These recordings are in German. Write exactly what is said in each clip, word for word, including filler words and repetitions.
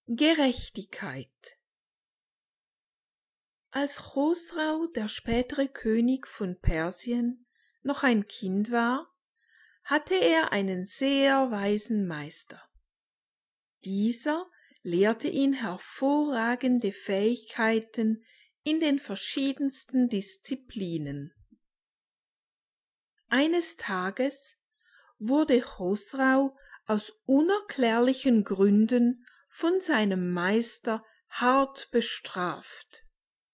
Gerechtigkeit. Als Chosrau, der spätere König von Persien, noch ein Kind war, hatte er einen sehr weisen Meister. Dieser lehrte ihn hervorragende Fähigkeiten in den verschiedensten Disziplinen. Eines Tages wurde Chosrau aus unerklärlichen Gründen von seinem Meister hart bestraft.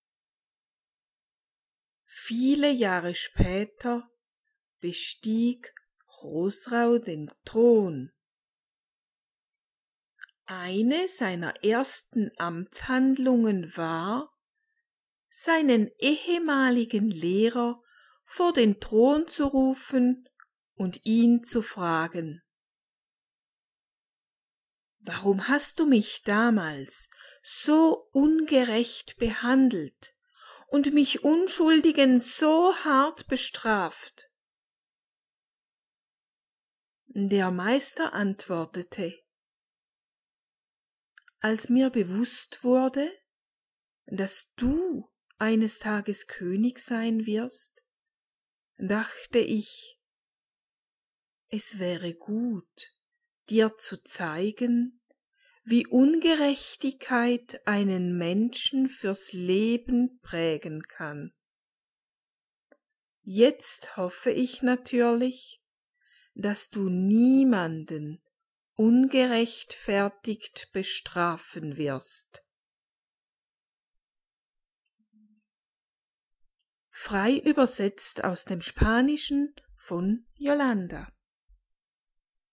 Viele Jahre später bestieg Chosrau den Thron. Eine seiner ersten Amtshandlungen war, seinen ehemaligen Lehrer vor den Thron zu rufen und ihn zu fragen: Warum hast du mich damals so ungerecht behandelt und mich Unschuldigen so hart bestraft? Der Meister antwortete: Als mir bewusst wurde, dass du eines Tages König sein wirst, dachte ich, es wäre gut, dir zu zeigen, wie Ungerechtigkeit einen Menschen fürs Leben prägen kann. Jetzt hoffe ich natürlich, dass du niemanden ungerechtfertigt bestrafen wirst. Frei übersetzt aus dem Spanischen von Yolanda.